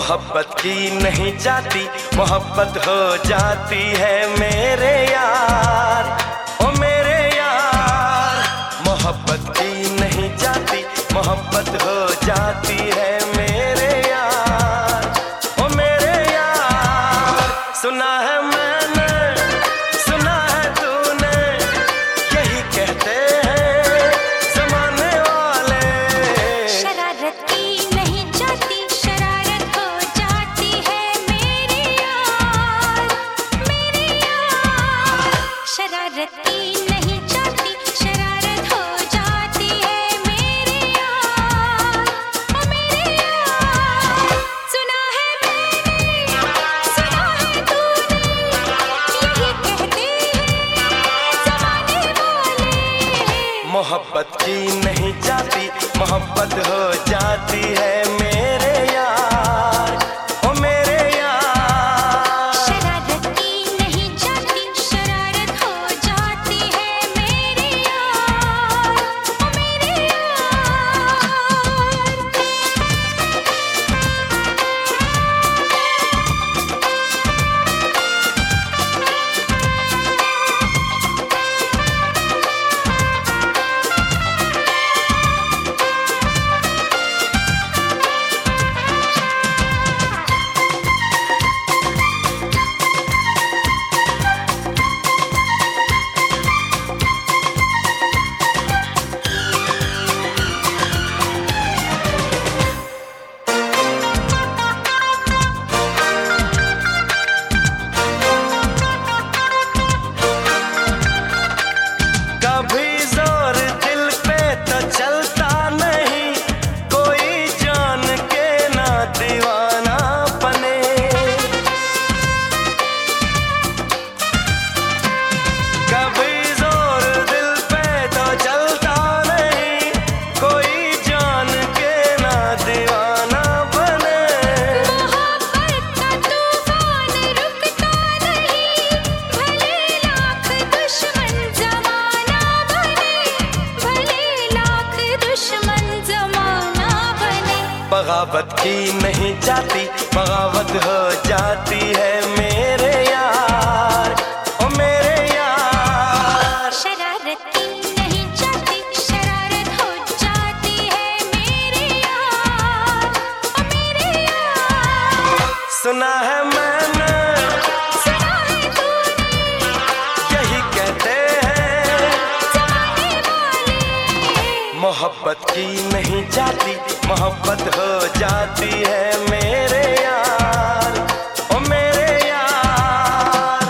मोहब्बत की नहीं जाती, मोहब्बत हो जाती है मेरे यार, ओ मेरे यार। मोहब्बत की नहीं जाती, मोहब्बत हो जाती है मेरे यार, ओ मेरे यार। सुना है मैंने, सुना है तूने, यही कहते हैं जमाने वाले। शरारत की नहीं जाती, शरारत हो जाती है मेरे यार, मेरे यार। शरारत की नहीं जाती, शरारत हो जाती है मेरे यार, ओ मेरे यार। सुना है मैंने, सुना है तूने, यही कहते हैं जमाने वाले। मोहब्बत की नहीं जाती, मोहब्बत हो जाती है मेरे यार, ओ मेरे यार। शरारत की नहीं जाती, शरारत हो जाती है मेरे यार, ओ मेरे यार। कभी जोर दिल पे तो चलता नहीं, कोई जान के ना दीवाना बने। कभी जोर दिल पे तो चलता नहीं, कोई जान के ना दीवाना बने। मोहब्बत का तूफान रुकता नहीं, भले लाख दुश्मन जमाना बने, भले लाख दुश्मन जमाना बने। बगावत की नहीं जाती, बगावत हो जाती है मेरे यार, ओ मेरे यार। शरारत की नहीं जाती, शरारत हो जाती है मेरे यार, ओ मेरे यार। सुना है मैंने, सुना है तूने, यही कहते हैं जमाने वाले। मोहब्बत की नहीं जाती, मोहब्बत हो जाती है मेरे यार, ओ मेरे यार।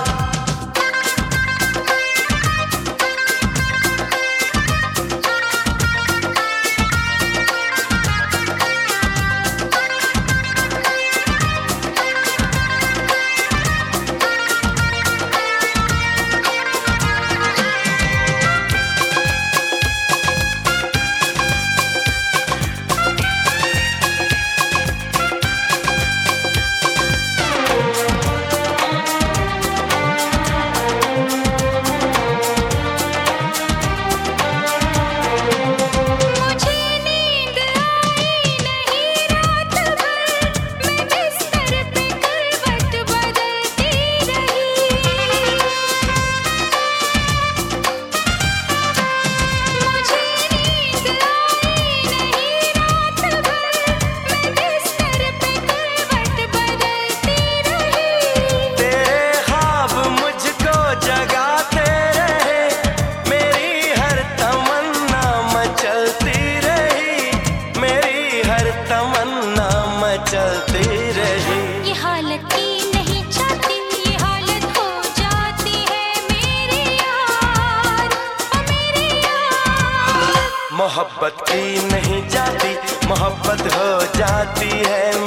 मुझे नींद आई नहीं रात भर, मैं बिस्तर पे करवट बदलती रही। मुझे नींद आई नहीं रात भर, मैं बिस्तर पे करवट बदलती रही। तेरे ख्वाब मुझको जगाते रहे, मेरी हर तमन्ना मचलती रही, मेरी हर तमन्ना मचलती रही। ये हालत की नहीं जाती, ये हालत हो जाती है मेरे यार, ओ मेरे यार। मोहब्बत की नहीं जाती, मोहब्बत हो जाती है